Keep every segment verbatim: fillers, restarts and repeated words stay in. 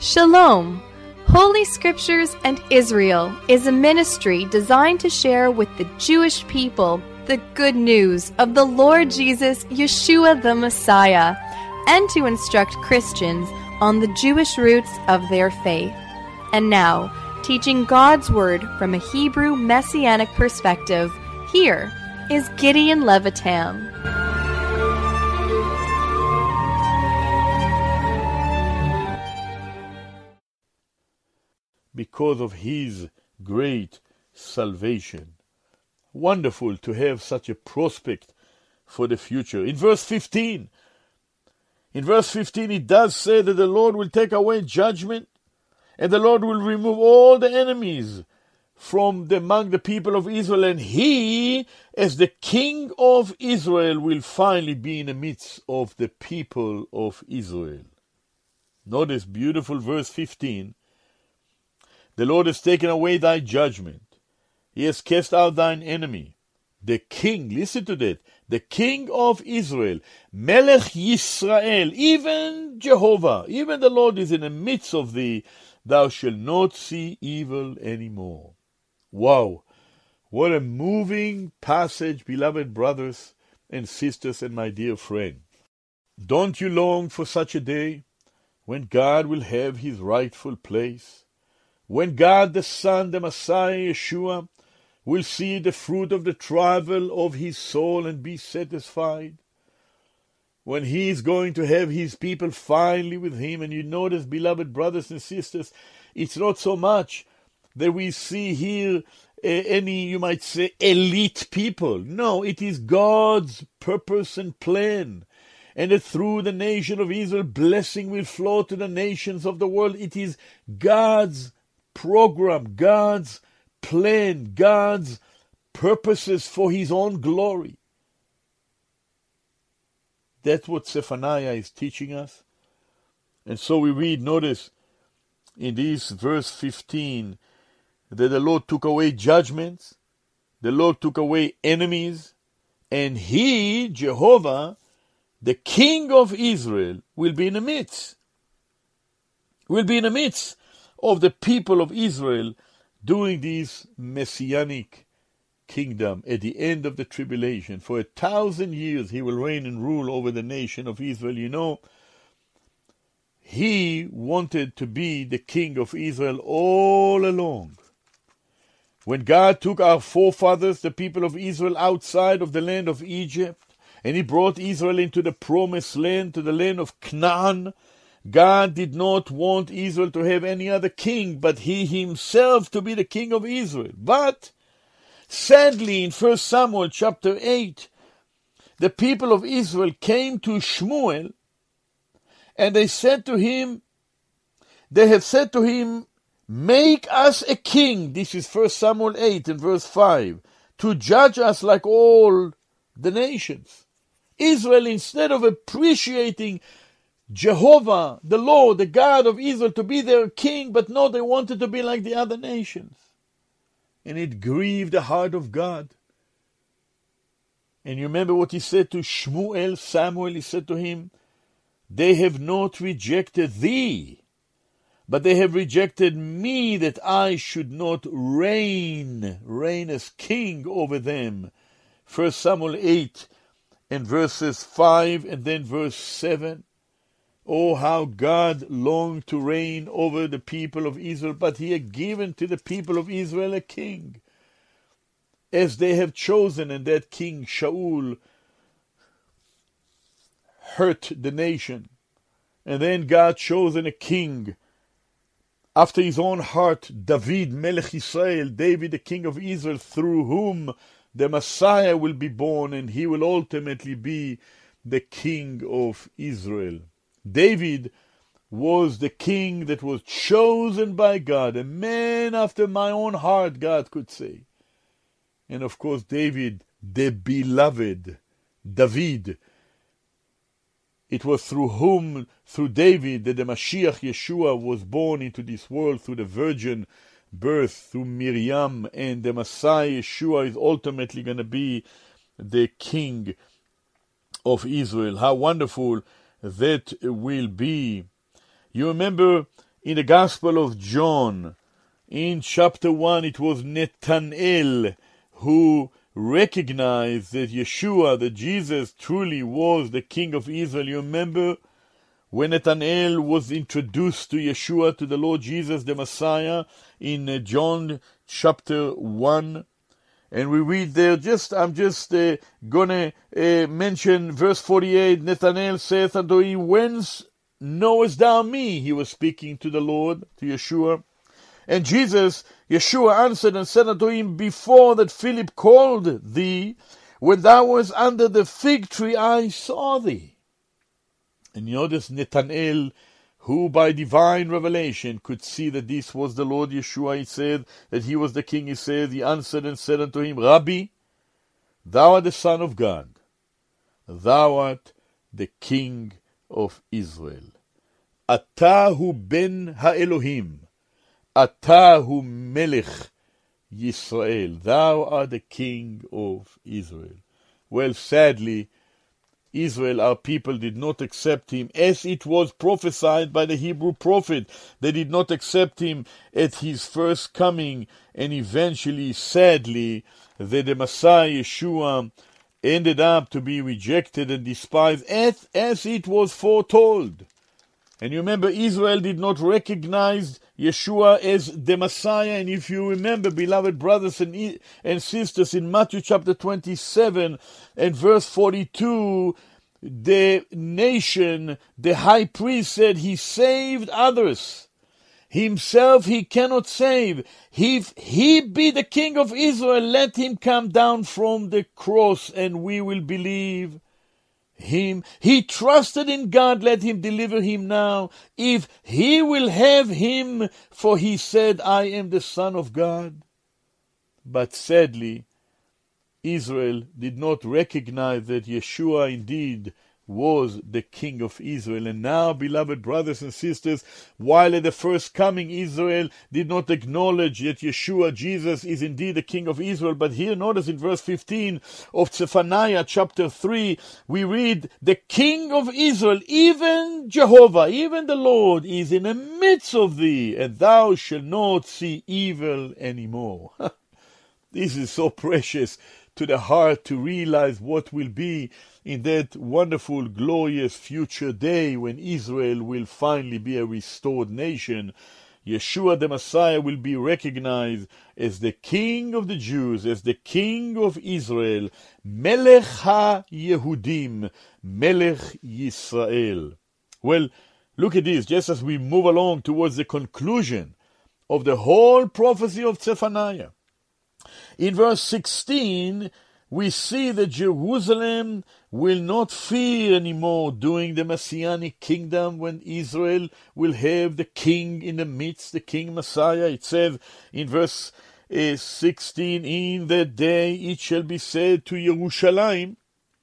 Shalom! Holy Scriptures and Israel is a ministry designed to share with the Jewish people the good news of the Lord Jesus, Yeshua the Messiah, and to instruct Christians on the Jewish roots of their faith. And now, teaching God's Word from a Hebrew Messianic perspective, here is Gideon Levitam. Because of His great salvation. Wonderful to have such a prospect for the future. In verse fifteen, in verse fifteen it does say that the Lord will take away judgment, and the Lord will remove all the enemies from the, among the people of Israel, and He, as the King of Israel, will finally be in the midst of the people of Israel. Notice beautiful verse fifteen. The Lord has taken away thy judgment. He has cast out thine enemy. The King, listen to that, the King of Israel, Melech Yisrael, even Jehovah, even the Lord is in the midst of thee. Thou shalt not see evil anymore. Wow, what a moving passage, beloved brothers and sisters and my dear friend. Don't you long for such a day when God will have His rightful place? When God the Son, the Messiah, Yeshua, will see the fruit of the travel of His soul and be satisfied? When He is going to have His people finally with Him, and you notice, beloved brothers and sisters, it's not so much that we see here uh, any, you might say, elite people. No, it is God's purpose and plan. And that through the nation of Israel, blessing will flow to the nations of the world. It is God's program, God's plan, God's purposes for His own glory. That's what Zephaniah is teaching us. And so we read, notice, in this verse fifteen, that the Lord took away judgments, the Lord took away enemies, and He, Jehovah, the King of Israel, will be in the midst. Will be in the midst of the people of Israel during this messianic kingdom at the end of the tribulation. For a thousand years He will reign and rule over the nation of Israel. You know, He wanted to be the King of Israel all along. When God took our forefathers, the people of Israel, outside of the land of Egypt, and He brought Israel into the promised land, to the land of Canaan, God did not want Israel to have any other king, but He Himself to be the King of Israel. But, sadly, in First Samuel chapter eight, the people of Israel came to Shmuel, and they said to him, they had said to him, make us a king, this is First Samuel eight and verse five, to judge us like all the nations. Israel, instead of appreciating Jehovah, the Lord, the God of Israel, to be their king, but no, they wanted to be like the other nations. And it grieved the heart of God. And you remember what He said to Shmuel, Samuel, He said to him, they have not rejected thee, but they have rejected me, that I should not reign, reign as king over them. First Samuel eight and verses five and then verse seven. Oh, how God longed to reign over the people of Israel, but He had given to the people of Israel a king, as they have chosen, and that king, Shaul, hurt the nation. And then God chosen a king after His own heart, David, Melech Yisrael, David, the king of Israel, through whom the Messiah will be born, and He will ultimately be the king of Israel. David was the king that was chosen by God, a man after my own heart, God could say. And of course, David, the beloved, David. It was through whom, through David, that the Mashiach Yeshua was born into this world, through the virgin birth, through Miriam, and the Messiah Yeshua is ultimately going to be the king of Israel. How wonderful that will be. You remember in the Gospel of John, in chapter one, it was Nathanael who recognized that Yeshua, that Jesus truly was the King of Israel. You remember when Nathanael was introduced to Yeshua, to the Lord Jesus, the Messiah, in uh, John chapter one. And we read there, just I'm just uh, going to uh, mention verse forty-eight. Nathanael saith unto him, Whence knowest thou me? He was speaking to the Lord, to Yeshua. And Jesus, Yeshua answered and said unto him, Before that Philip called thee, when thou wast under the fig tree, I saw thee. And notice Nathanael, who by divine revelation could see that this was the Lord Yeshua, he said that he was the king, he said, he answered and said unto him, Rabbi, thou art the Son of God, thou art the King of Israel. Atahu ben ha-Elohim, Atahu melech Yisrael, thou art the King of Israel. Well, sadly, Israel, our people, did not accept him as it was prophesied by the Hebrew prophet. They did not accept him at his first coming, and eventually, sadly, that the Messiah, Yeshua, ended up to be rejected and despised as, as it was foretold. And you remember, Israel did not recognize Yeshua as the Messiah. And if you remember, beloved brothers and, and sisters, in Matthew chapter twenty-seven and verse forty-two, the nation, the high priest said he saved others. Himself he cannot save. If he be the King of Israel, let him come down from the cross and we will believe him. He trusted in God, let him deliver him now, if he will have him, for he said, I am the Son of God. But sadly, Israel did not recognize that Yeshua indeed was the King of Israel. And now, beloved brothers and sisters, while at the first coming Israel did not acknowledge that Yeshua, Jesus, is indeed the King of Israel, but here notice in verse fifteen of Zephaniah chapter three, we read, the King of Israel, even Jehovah, even the Lord, is in the midst of thee, and thou shalt not see evil anymore. This is so precious to the heart to realize what will be in that wonderful, glorious future day when Israel will finally be a restored nation. Yeshua the Messiah will be recognized as the King of the Jews, as the King of Israel, Melech HaYehudim, Melech Yisrael. Well, look at this, just as we move along towards the conclusion of the whole prophecy of Zephaniah. In verse sixteen, we see that Jerusalem will not fear anymore during the Messianic kingdom when Israel will have the king in the midst, the King Messiah. It says in verse uh, sixteen, in that day it shall be said to Jerusalem,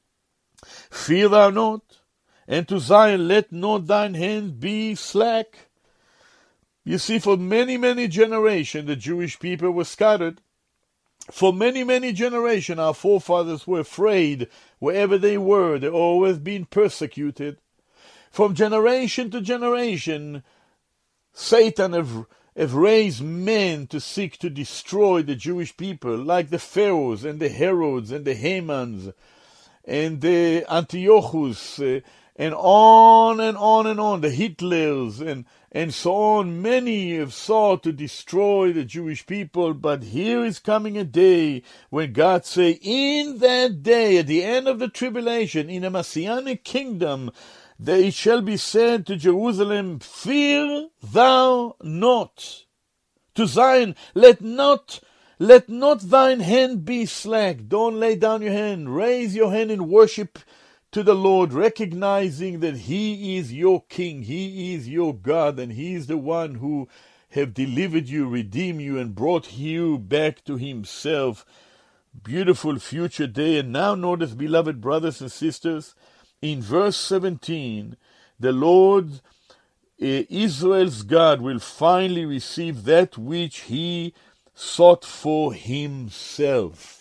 fear thou not, and to Zion, let not thine hand be slack. You see, for many, many generations the Jewish people were scattered. For many, many generations, our forefathers were afraid wherever they were. They always been persecuted. From generation to generation, Satan have, have raised men to seek to destroy the Jewish people, like the Pharaohs and the Herods and the Hamans and the Antiochus, uh, and on and on and on, the Hitlers and, and so on. Many have sought to destroy the Jewish people, but here is coming a day when God say, in that day, at the end of the tribulation, in a Messianic kingdom, that it shall be said to Jerusalem, fear thou not. To Zion, let not let not thine hand be slack. Don't lay down your hand. Raise your hand in worship to the Lord, recognizing that He is your King, He is your God, and He is the one who have delivered you, redeemed you, and brought you back to Himself. Beautiful future day. And now notice, beloved brothers and sisters, in verse seventeen, the Lord, uh, Israel's God, will finally receive that which He sought for Himself.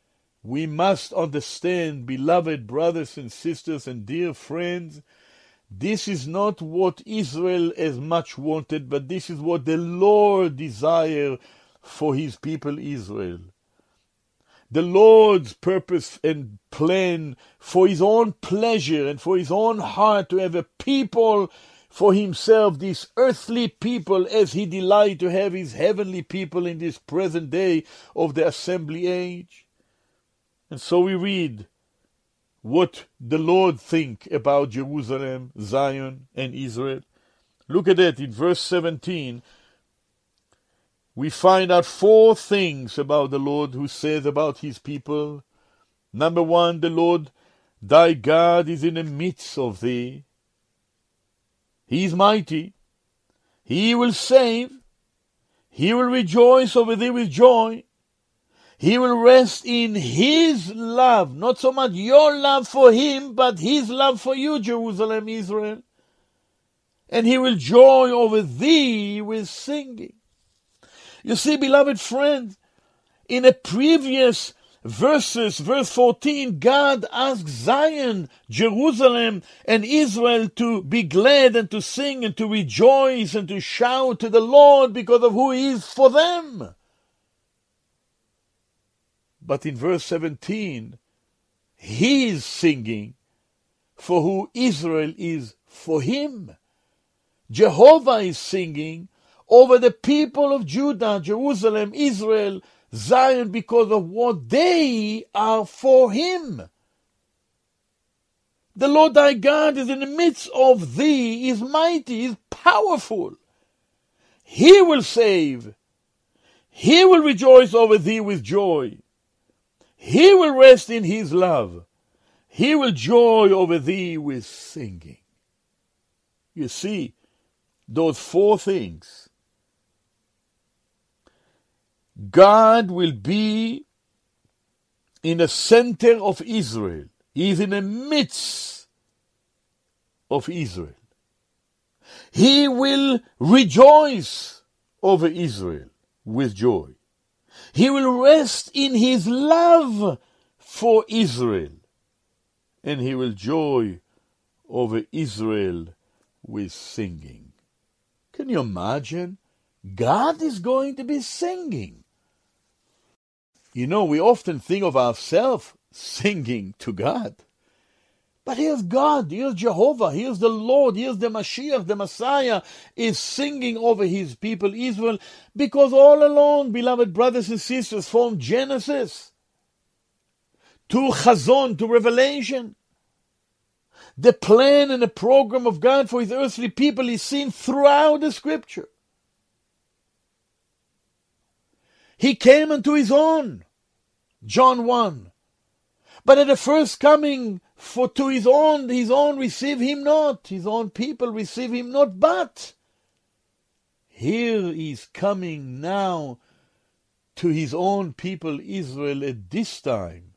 We must understand, beloved brothers and sisters and dear friends, This is not what Israel as much wanted, but this is what the Lord desires for his people Israel. The Lord's purpose and plan for his own pleasure and for his own heart to have a people for himself, these earthly people, as he delights to have his heavenly people in this present day of the assembly age. And so we read what the Lord think about Jerusalem, Zion, and Israel. Look at that in verse seventeen. We find out four things about the Lord who says about his people. Number one, the Lord, thy God, is in the midst of thee. He is mighty. He will save. He will rejoice over thee with joy. He will rest in his love, not so much your love for him, but his love for you, Jerusalem, Israel. And he will joy over thee with singing. You see, beloved friends, in the previous verses, verse fourteen, God asked Zion, Jerusalem, and Israel to be glad and to sing and to rejoice and to shout to the Lord because of who he is for them. But in verse seventeen, he is singing for who Israel is for him. Jehovah is singing over the people of Judah, Jerusalem, Israel, Zion, because of what they are for him. The Lord thy God is in the midst of thee, is mighty, is powerful. He will save. He will rejoice over thee with joy. He will rest in his love. He will joy over thee with singing. You see, those four things. God will be in the center of Israel. He is in the midst of Israel. He will rejoice over Israel with joy. He will rest in his love for Israel. And he will joy over Israel with singing. Can you imagine? God is going to be singing. You know, we often think of ourselves singing to God. But here's God, here's Jehovah, here's the Lord, here's the Mashiach, the Messiah is singing over his people Israel, because all along, beloved brothers and sisters, from Genesis to Chazon, to Revelation, the plan and the program of God for his earthly people is seen throughout the Scripture. He came unto his own, John one. But at the first coming for to his own, his own receive him not. His own people receive him not. But here he is coming now to his own people Israel at this time.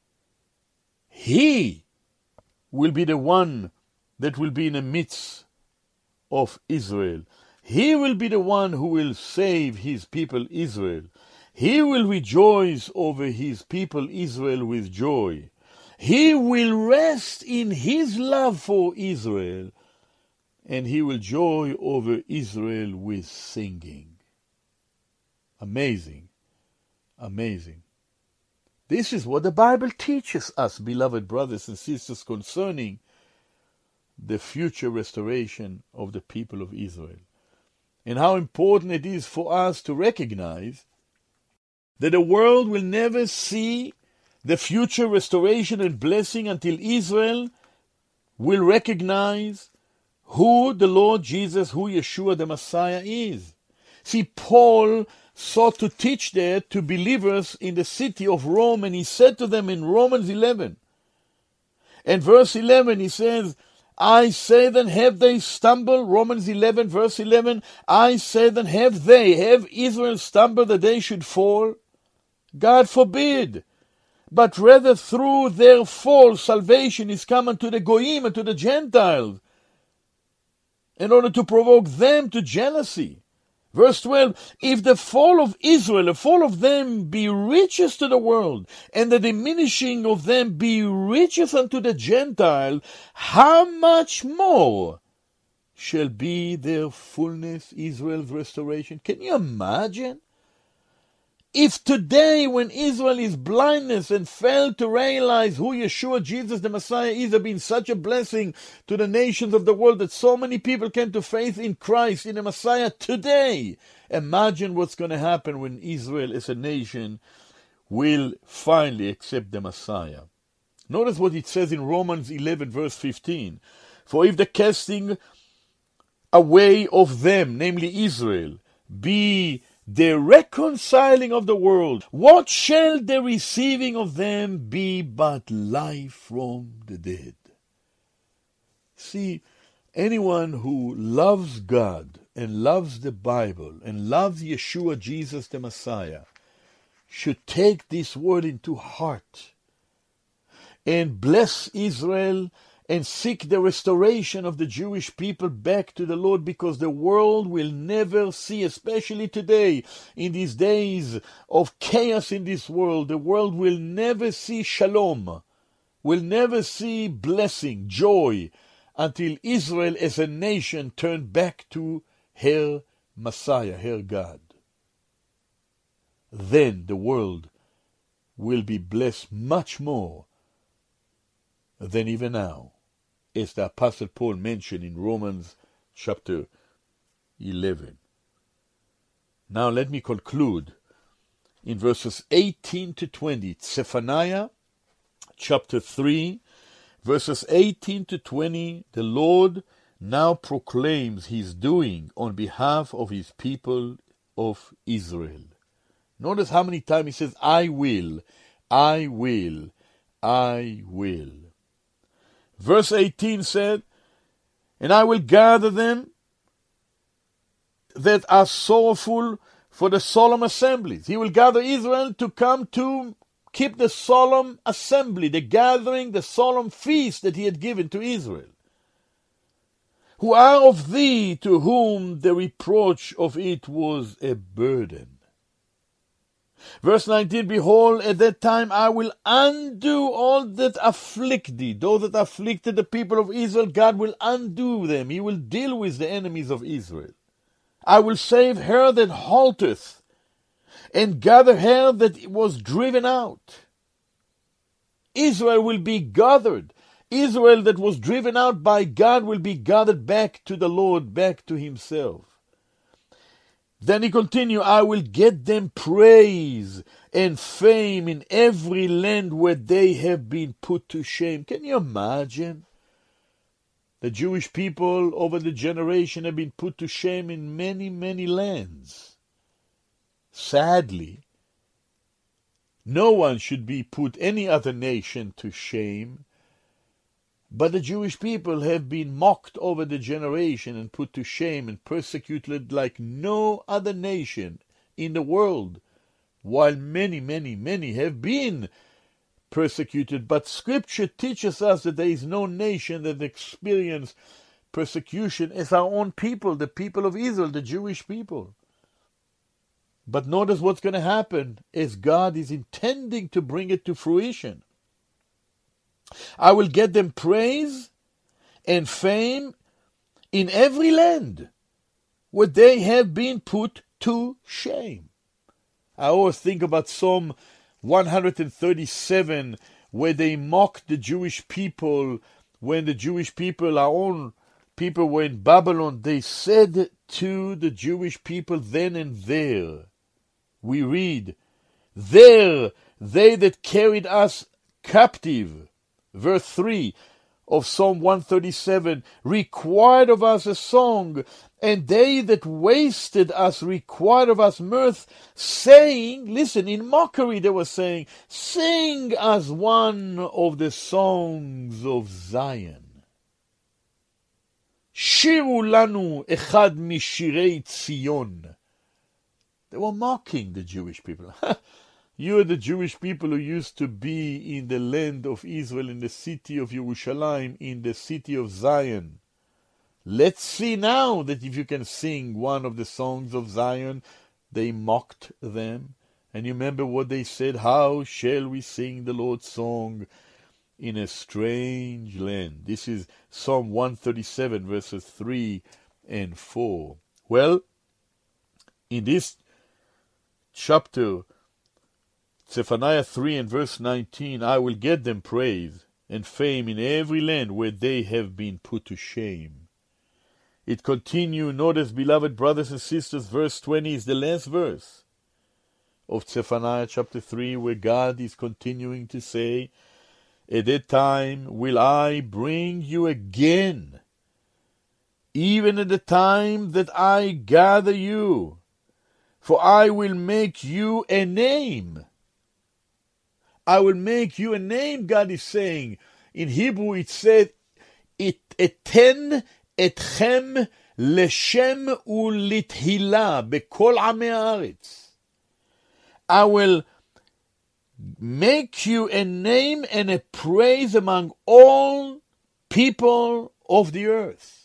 He will be the one that will be in the midst of Israel. He will be the one who will save his people Israel. He will rejoice over his people Israel with joy. He will rest in his love for Israel, and he will joy over Israel with singing. Amazing. Amazing. This is what the Bible teaches us, beloved brothers and sisters, concerning the future restoration of the people of Israel. And how important it is for us to recognize that the world will never see the future restoration and blessing until Israel will recognize who the Lord Jesus, who Yeshua the Messiah is. See, Paul sought to teach that to believers in the city of Rome, and he said to them in Romans eleven, and verse eleven, he says, I say then, have they stumbled? Romans eleven, verse eleven, I say then, have they, have Israel stumbled that they should fall? God forbid. But rather through their fall, salvation is come unto the Goyim and to the Gentiles, in order to provoke them to jealousy. Verse twelve, if the fall of Israel, the fall of them be riches to the world, and the diminishing of them be riches unto the Gentile, how much more shall be their fullness, Israel's restoration? Can you imagine? If today, when Israel is blindness and failed to realize who Yeshua, Jesus the Messiah, is, have been such a blessing to the nations of the world that so many people came to faith in Christ, in the Messiah today, imagine what's going to happen when Israel as a nation will finally accept the Messiah. Notice what it says in Romans eleven verse fifteen. For if the casting away of them, namely Israel, be the reconciling of the world, what shall the receiving of them be but life from the dead? See, anyone who loves God and loves the Bible and loves Yeshua, Jesus the Messiah, should take this word into heart and bless Israel and seek the restoration of the Jewish people back to the Lord, because the world will never see, especially today, in these days of chaos in this world, the world will never see shalom, will never see blessing, joy, until Israel as a nation turn back to her Messiah, her God. Then the world will be blessed much more than even now, as the Apostle Paul mentioned in Romans chapter eleven. Now let me conclude in verses eighteen to twenty. Zephaniah chapter three, verses eighteen to twenty. The Lord now proclaims his doing on behalf of his people of Israel. Notice how many times he says, I will, I will, I will. Verse eighteen said, and I will gather them that are sorrowful for the solemn assemblies. He will gather Israel to come to keep the solemn assembly, the gathering, the solemn feast that he had given to Israel. Who are of thee, to whom the reproach of it was a burden. Verse nineteen, behold, at that time I will undo all that afflict thee. Those that afflicted the people of Israel, God will undo them. He will deal with the enemies of Israel. I will save her that halteth, and gather her that was driven out. Israel will be gathered. Israel that was driven out by God will be gathered back to the Lord, back to himself. Then he continued, I will get them praise and fame in every land where they have been put to shame. Can you imagine? The Jewish people over the generation have been put to shame in many, many lands. Sadly, no one should be put any other nation to shame. But the Jewish people have been mocked over the generation and put to shame and persecuted like no other nation in the world, while many, many, many have been persecuted. But Scripture teaches us that there is no nation that experienced persecution as our own people, the people of Israel, the Jewish people. But notice what's going to happen as God is intending to bring it to fruition. I will get them praise and fame in every land where they have been put to shame. I always think about Psalm one thirty-seven, where they mocked the Jewish people when the Jewish people, our own people, were in Babylon. They said to the Jewish people then and there, we read, there they that carried us captive, verse three of Psalm one thirty-seven, required of us a song, and they that wasted us required of us mirth, saying, listen, in mockery they were saying, sing us one of the songs of Zion. Shiru lanu echad mishirei Tzion. They were mocking the Jewish people. You are the Jewish people who used to be in the land of Israel, in the city of Jerusalem, in the city of Zion. Let's see now that if you can sing one of the songs of Zion. They mocked them. And you remember what they said, how shall we sing the Lord's song in a strange land? This is Psalm one thirty-seven, verses three and four. Well, in this chapter, Zephaniah three and verse nineteen, I will get them praise and fame in every land where they have been put to shame. It continues, notice, beloved brothers and sisters, verse twenty is the last verse of Zephaniah chapter three, where God is continuing to say, at that time will I bring you again, even at the time that I gather you, for I will make you a name. I will make you a name, God is saying. In Hebrew it said, it eten etchem leshem ulithilah bekol amei haaretz. I will make you a name and a praise among all people of the earth.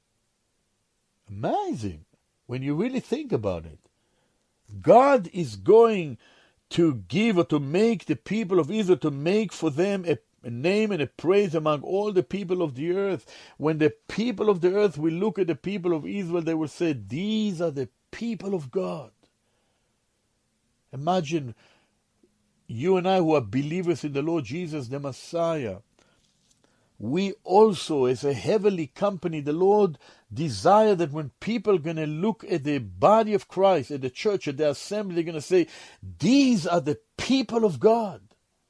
Amazing when you really think about it. God is going to give or to make the people of Israel, to make for them a a name and a praise among all the people of the earth. When the people of the earth will look at the people of Israel, they will say, these are the people of God. Imagine you and I who are believers in the Lord Jesus, the Messiah. We also, as a heavenly company, the Lord desire that when people are going to look at the body of Christ, at the church, at the assembly, they're going to say, these are the people of God.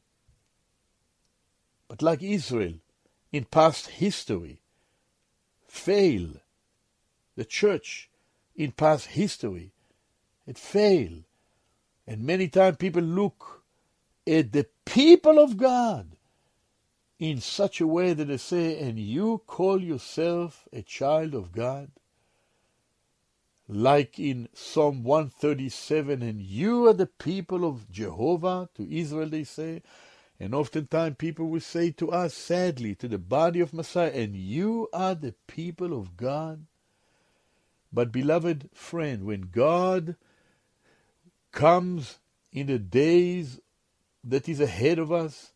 But like Israel, in past history, failed. The church, in past history, it failed. And many times people look at the people of God in such a way that they say, and you call yourself a child of God? Like in Psalm one thirty-seven, and you are the people of Jehovah, to Israel they say. And oftentimes people will say to us, sadly, to the body of Messiah, and you are the people of God. But beloved friend, when God comes in the days that is ahead of us,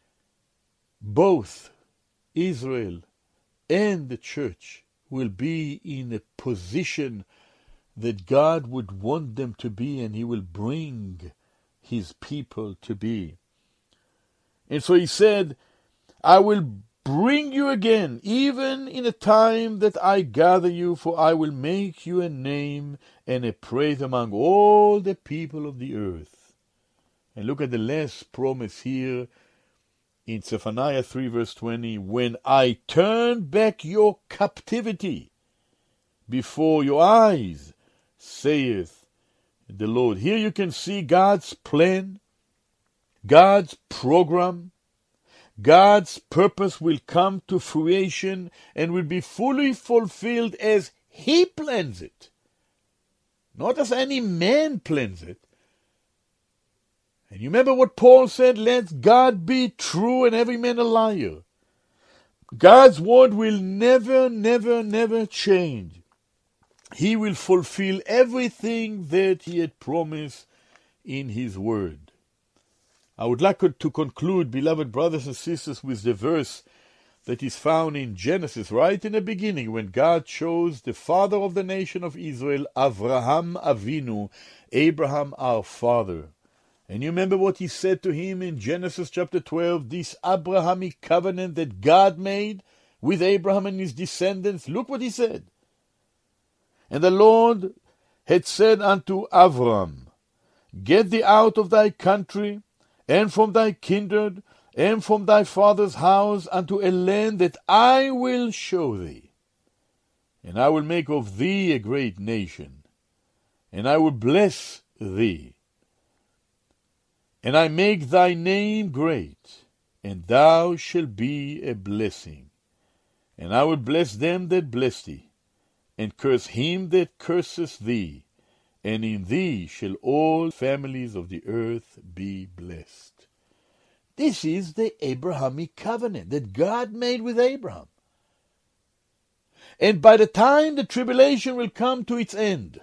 both Israel and the church will be in a position that God would want them to be, and He will bring His people to be. And so He said, I will bring you again, even in a time that I gather you, for I will make you a name and a praise among all the people of the earth. And look at the last promise here in Zephaniah three verse twenty, when I turn back your captivity before your eyes, saith the Lord. Here you can see God's plan, God's program. God's purpose will come to fruition and will be fully fulfilled as He plans it. Not as any man plans it. And you remember what Paul said, let God be true and every man a liar. God's word will never, never, never change. He will fulfill everything that He had promised in His word. I would like to conclude, beloved brothers and sisters, with the verse that is found in Genesis, right in the beginning, when God chose the father of the nation of Israel, Avraham Avinu, Abraham our father. And you remember what He said to him in Genesis chapter twelve, this Abrahamic covenant that God made with Abraham and his descendants. Look what He said. And the Lord had said unto Avram, get thee out of thy country, and from thy kindred, and from thy father's house, unto a land that I will show thee. And I will make of thee a great nation, and I will bless thee. And I make thy name great, and thou shalt be a blessing. And I will bless them that bless thee, and curse him that curseth thee. And in thee shall all families of the earth be blessed. This is the Abrahamic covenant that God made with Abraham. And by the time the tribulation will come to its end,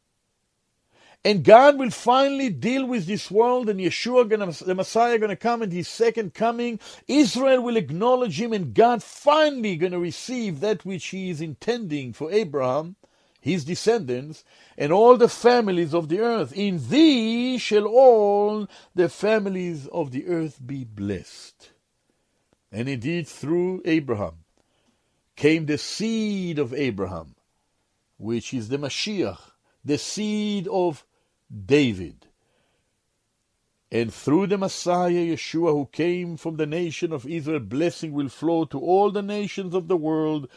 and God will finally deal with this world, and Yeshua, gonna, the Messiah, going to come in his second coming, Israel will acknowledge him, and God finally going to receive that which he is intending for Abraham, his descendants, and all the families of the earth. In thee shall all the families of the earth be blessed. And indeed, through Abraham came the seed of Abraham, which is the Mashiach, the seed of David. And through the Messiah, Yeshua, who came from the nation of Israel, blessing will flow to all the nations of the world.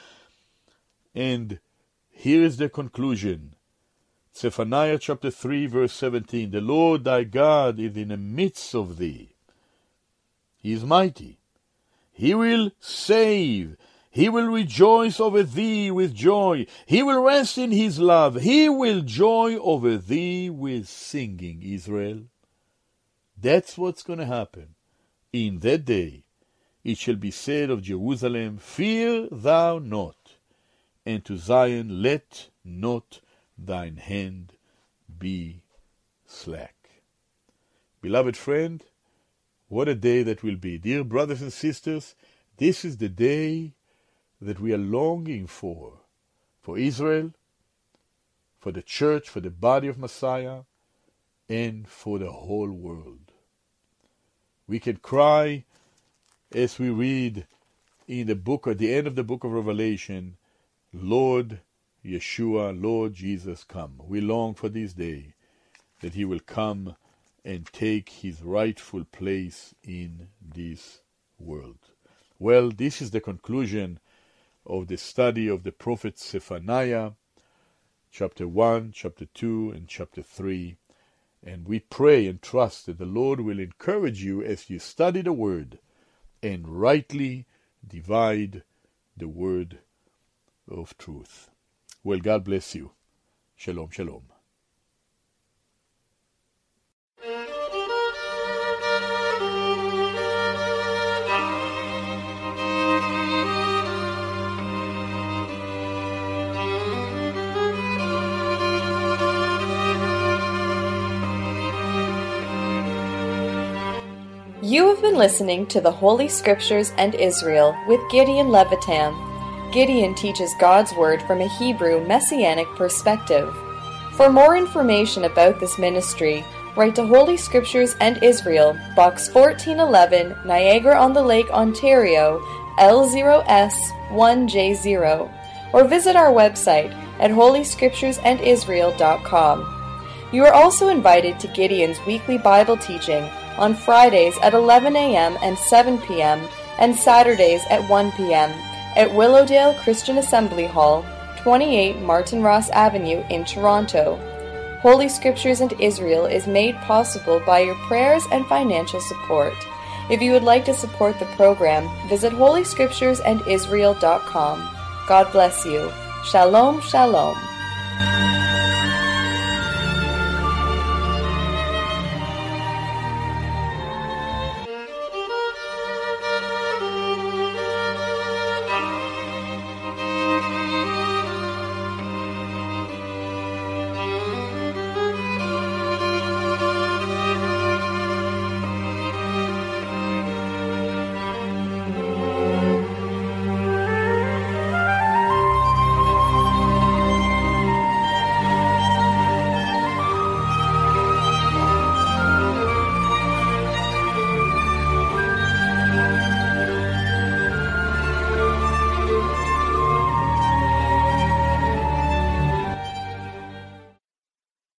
And here is the conclusion. Zephaniah chapter three, verse seventeen. The Lord thy God is in the midst of thee. He is mighty. He will save. He will rejoice over thee with joy. He will rest in his love. He will joy over thee with singing, Israel. That's what's going to happen. In that day it shall be said of Jerusalem, fear thou not, and to Zion, let not thine hand be slack. Beloved friend, what a day that will be. Dear brothers and sisters, this is the day that we are longing for, for Israel, for the church, for the body of Messiah, and for the whole world. We can cry as we read in the book, at the end of the book of Revelation, Lord Yeshua, Lord Jesus, come. We long for this day that he will come and take his rightful place in this world. Well, this is the conclusion of the study of the prophet Zephaniah, chapter one, chapter two, and chapter three. And we pray and trust that the Lord will encourage you as you study the word and rightly divide the word of truth. Well, God bless you. Shalom, shalom. You have been listening to the Holy Scriptures and Israel with Gideon Levitam. Gideon teaches God's Word from a Hebrew Messianic perspective. For more information about this ministry, write to Holy Scriptures and Israel, Box fourteen eleven, Niagara-on-the-Lake, Ontario, L zero S one J zero, or visit our website at holy scriptures and israel dot com. You are also invited to Gideon's weekly Bible teaching on Fridays at eleven a.m. and seven p.m. and Saturdays at one p.m. at Willowdale Christian Assembly Hall, twenty-eight Martin Ross Avenue in Toronto. Holy Scriptures and Israel is made possible by your prayers and financial support. If you would like to support the program, visit holy scriptures and israel dot com. God bless you. Shalom, shalom.